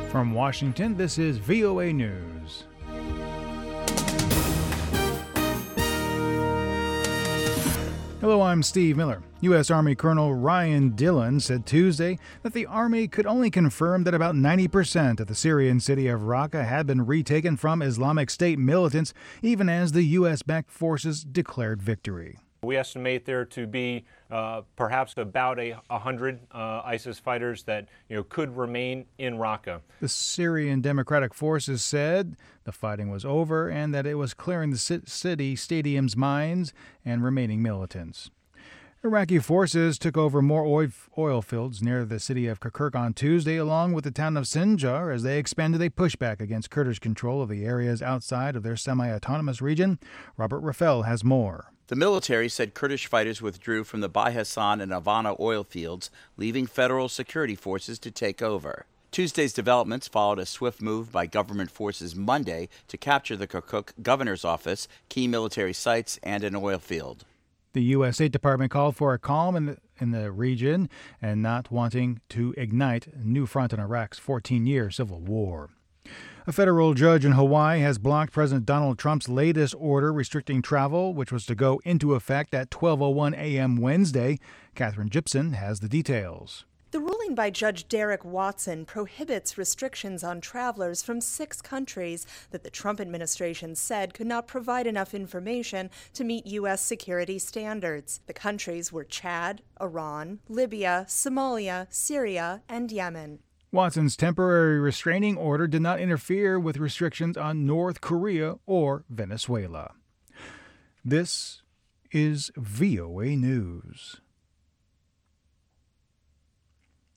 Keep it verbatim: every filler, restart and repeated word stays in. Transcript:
From Washington, this is V O A News. Hello, I'm Steve Miller. U S. Army Colonel Ryan Dillon said Tuesday that the Army could only confirm that about ninety percent of the Syrian city of Raqqa had been retaken from Islamic State militants, even as the U S-backed forces declared victory. We estimate there to be uh, perhaps about a hundred uh, ISIS fighters that you know could remain in Raqqa. The Syrian Democratic Forces said the fighting was over and that it was clearing the city stadium's mines and remaining militants. Iraqi forces took over more oil fields near the city of Kirkuk on Tuesday, along with the town of Sinjar, as they expanded a pushback against Kurdish control of the areas outside of their semi-autonomous region. Robert Raffel has more. The military said Kurdish fighters withdrew from the Bai Hassan and Havana oil fields, leaving federal security forces to take over. Tuesday's developments followed a swift move by government forces Monday to capture the Kirkuk governor's office, key military sites, and an oil field. The U S. State Department called for a calm in the, in the region and not wanting to ignite a new front in Iraq's fourteen-year civil war. A federal judge in Hawaii has blocked President Donald Trump's latest order restricting travel, which was to go into effect at twelve oh one a.m. Wednesday. Catherine Gibson has the details. The ruling by Judge Derek Watson prohibits restrictions on travelers from six countries that the Trump administration said could not provide enough information to meet U S security standards. The countries were Chad, Iran, Libya, Somalia, Syria, and Yemen. Watson's temporary restraining order did not interfere with restrictions on North Korea or Venezuela. This is V O A News.